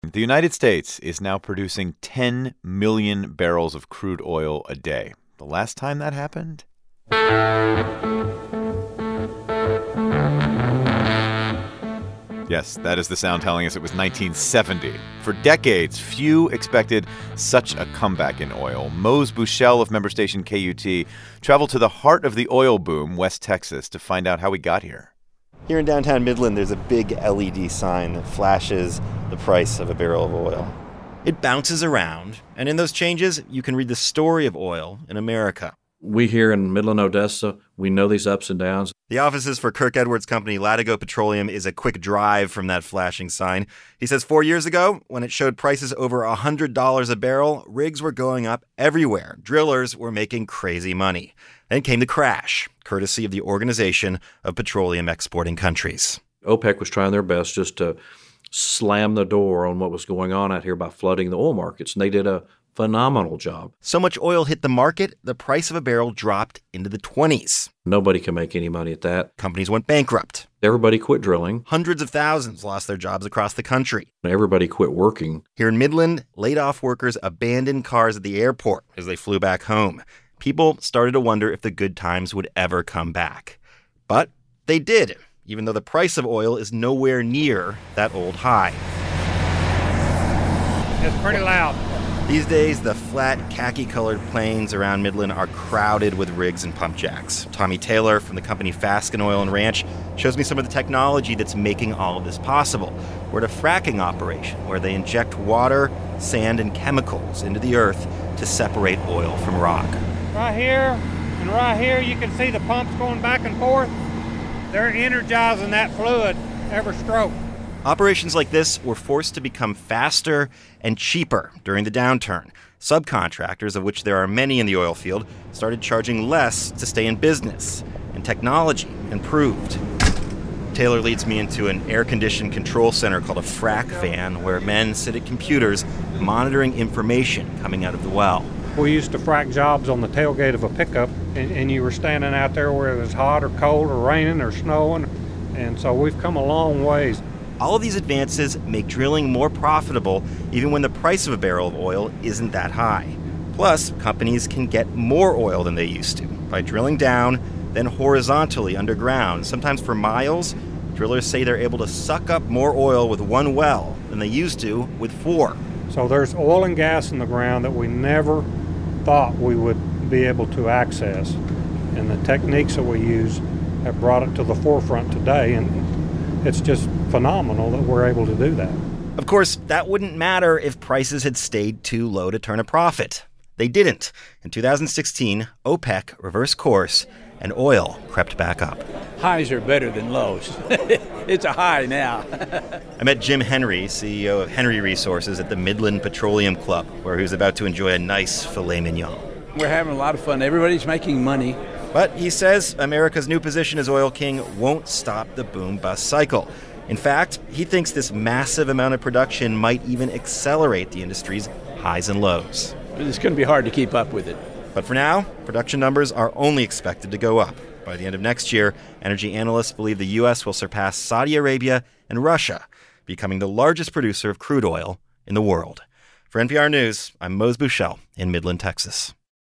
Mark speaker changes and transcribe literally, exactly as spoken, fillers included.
Speaker 1: The United States is now producing ten million barrels of crude oil a day. The last time that happened? Yes, that is the sound telling us it was nineteen seventy. For decades, few expected such a comeback in oil. Mose Buchel of member station K U T traveled to the heart of the oil boom, West Texas, to find out how we got here.
Speaker 2: Here in downtown Midland, there's a big L E D sign that flashes the price of a barrel of oil. It bounces around, and in those changes, you can read the story of oil in America.
Speaker 3: We here in Midland, Odessa, we know these ups and downs.
Speaker 2: The offices for Kirk Edwards' company, Latigo Petroleum, is a quick drive from that flashing sign. He says four years ago, when it showed prices over one hundred dollars a barrel, rigs were going up everywhere. Drillers were making crazy money. Then came the crash, courtesy of the Organization of Petroleum Exporting Countries.
Speaker 3: OPEC was trying their best just to slam the door on what was going on out here by flooding the oil markets, and they did a phenomenal job.
Speaker 2: So much oil hit the market, the price of a barrel dropped into the twenties.
Speaker 3: Nobody can make any money at that.
Speaker 2: Companies went bankrupt.
Speaker 3: Everybody quit drilling.
Speaker 2: Hundreds of thousands lost their jobs across the country.
Speaker 3: Everybody quit working.
Speaker 2: Here in Midland, laid-off workers abandoned cars at the airport as they flew back home. People started to wonder if the good times would ever come back. But they did, even though the price of oil is nowhere near that old high.
Speaker 4: It's pretty loud.
Speaker 2: These days, the flat, khaki-colored plains around Midland are crowded with rigs and pump jacks. Tommy Taylor from the company Fasken Oil and Ranch shows me some of the technology that's making all of this possible. We're at a fracking operation where they inject water, sand, and chemicals into the earth to separate oil from rock.
Speaker 4: Right here and right here, you can see the pumps going back and forth. They're energizing that fluid every stroke.
Speaker 2: Operations like this were forced to become faster and cheaper during the downturn. Subcontractors, of which there are many in the oil field, started charging less to stay in business, and technology improved. Taylor leads me into an air-conditioned control center called a frac van, where men sit at computers monitoring information coming out of the well.
Speaker 4: We used to frac jobs on the tailgate of a pickup, and, and you were standing out there where it was hot or cold or raining or snowing, and so we've come a long ways.
Speaker 2: All of these advances make drilling more profitable even when the price of a barrel of oil isn't that high. Plus, companies can get more oil than they used to by drilling down, then horizontally underground. Sometimes for miles, drillers say they're able to suck up more oil with one well than they used to with four.
Speaker 4: So there's oil and gas in the ground that we never thought we would be able to access. And the techniques that we use have brought it to the forefront today, and it's just phenomenal that we're able to do that.
Speaker 2: Of course, that wouldn't matter if prices had stayed too low to turn a profit. They didn't. In two thousand sixteen, OPEC reversed course and oil crept back up.
Speaker 5: Highs are better than lows. It's a high now.
Speaker 2: I met Jim Henry, C E O of Henry Resources, at the Midland Petroleum Club, where he was about to enjoy a nice filet mignon.
Speaker 5: We're having a lot of fun. Everybody's making money.
Speaker 2: But he says America's new position as oil king won't stop the boom-bust cycle. In fact, he thinks this massive amount of production might even accelerate the industry's highs and lows.
Speaker 5: It's going to be hard to keep up with it.
Speaker 2: But for now, production numbers are only expected to go up. By the end of next year, energy analysts believe the U S will surpass Saudi Arabia and Russia, becoming the largest producer of crude oil in the world. For N P R News, I'm Mose Buchel in Midland, Texas.